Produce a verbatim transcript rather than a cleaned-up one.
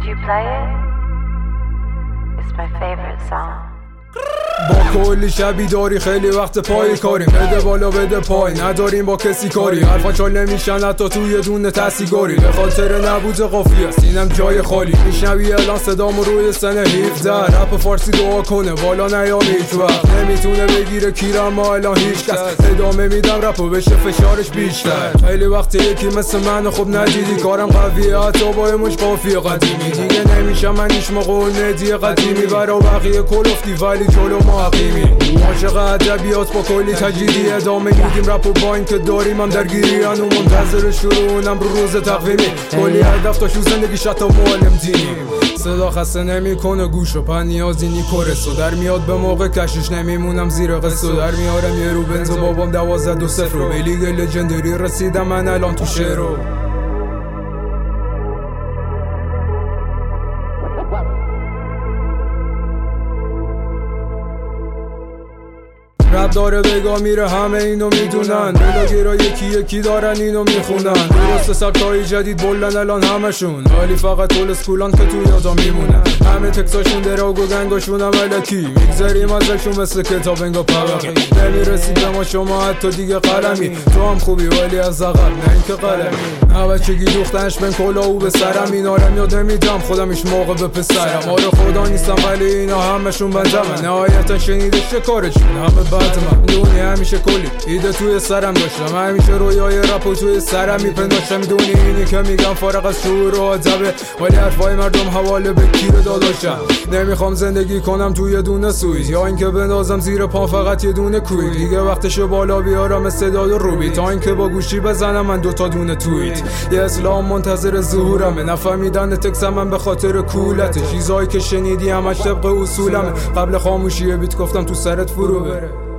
Could you play it? It's my favorite song. با کلی شبی داری خیلی وقت پای کاریم، بده بالا بده پای نداریم با کسی کاری، حرفا چال نمیشن حتی توی دونه تسیگاری، به خاطر نبود قافیه است اینم جای خالی. میشنوی الان صدامو روی سن هفده، رپ فارسی دعا کنه بالا نیام هیچ وقت، نمیتونه بگیره کیرم ما الان هیچ کس، ادامه میدم رپو بشه فشارش بیشتر. خیلی وقت یکی مثل من خوب ندیدی، کارم قویه حتی با مش قافیه قدیمی، دیگه نمیشم من هیچ موقع اون ندی قدیمی، برا بقیه کلفتی ولی جلو ما حقیمی. عاشق ادبیات با کلی تجدیدی ادامه میدیم رپو با این که داریم هم درگیری، انو منتظر شروعونم رو روز تقویمی، کلی هدف تا شو زندگی شتا معلم دینی. صدا خسته نمیکنه گوشو پن نیازی نیکورسو، در میاد به موقع کشش نمیمونم زیر قصو، در میارم یه رو بنز و بابام دوازده دو صفر رو، به لیگ لجندری رسیدم من الان تو شعرو. رب داره بگا میره همه اینو میدونن، بلاگیرا یکی یکی دارن اینو میخونن، درست سبکای جدید بلن الان همشون، ولی فقط طول اسکولان که تو یادا میمونن، همه تکساشون دراگ و گنگاشون هم علکی، میگذاریم ازشون مثل کتاب انگا پرقی، نمیرسید به ما شما حتی دیگه قلمی، تو هم خوبی ولی از عقب نه اینکه قلمی، نه بچگی دوختنش من کلا او به سرم، اینارم یاد نمیدم خودم ایش موقع به پسرم، آره خدا نیستم ولی اینا همشون بندمه، نهایتا شنیده چه کارشون همه من دونی همیشه کلی ایده توی سرم داشتم، همیشه رویای رپو توی سرم میپنداشتم، دونی اینی که میگم فارغ از شعور و عذبه، ولی حرفای مردم حواله به کیر داداشم، نمیخوام زندگی کنم توی دونه سویت، یا اینکه بندازم زیر پام فقط یه دونه کوی، دیگه وقتشو بالا بیارم استعداد و روبی، تا اینکه با گوشی بزنم من دوتا دونه تویت، یه اسلام منتظر ظهورمه، نفهمیدن تکسم من به خاطر کولته، چیزایی که شنیدی همش طبق اصولمه، قبل خاموشی بیت گفتم تو سرت فرو بره.